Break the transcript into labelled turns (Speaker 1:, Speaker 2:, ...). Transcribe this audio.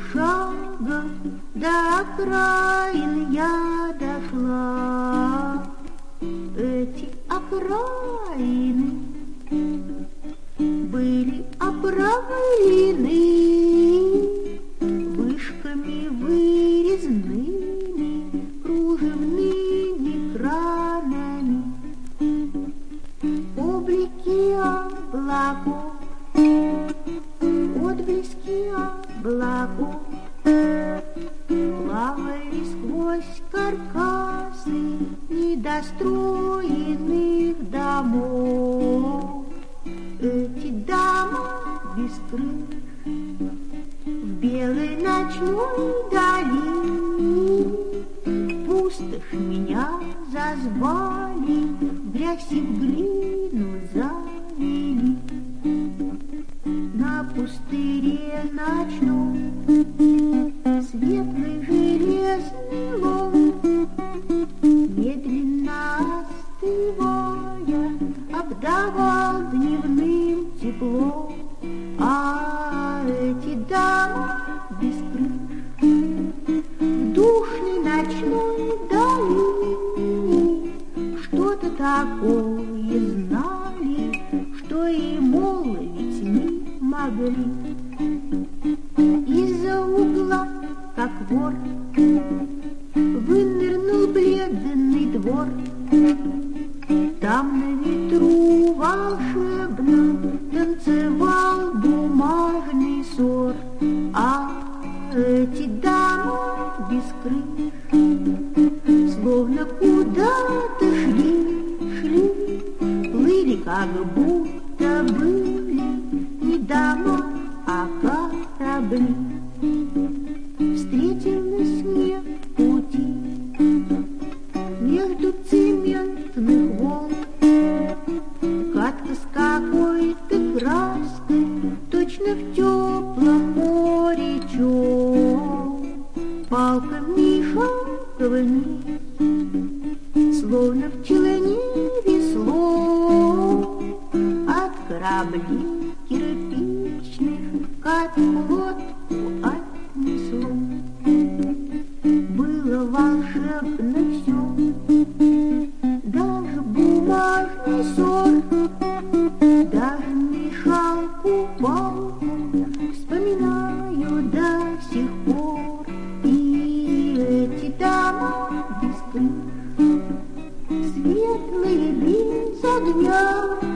Speaker 1: шагом до окраин я дошла. Эти окраины были оправлены вышками вырезанными, кружевными кранами. Облики облаков, отблески облаков плавали сквозь каркасы недостроенных домов. Эти дома без крыш в белой ночной долине пустошь меня зазвали, в грязь и в глину завели. На пустыре ночном светлый железный лом, медленно остывая, обдавал дневным теплом. А эти дома без крыш в душной ночной долине что-то такое знали, что и молвить не могли. Из-за угла, как вор, вынырнул бледный двор. Там на ветру волшебно танцевал бумажный сор. А эти дома без крыш словно куда-то шли, плыли, как будто были не дома, а корабли. Встретилась мне в пути между цементных волн катка с какой-то краской, точно в теплом море чёл. Палками шагала вниз, словно в челне весло, от кораблей кирпичных как лодку отнесло. Было волшебно все, даже бумажный сор, даже мешалку-палку вспоминаю до сих пор. И эти дома без крыш, светлые без огня,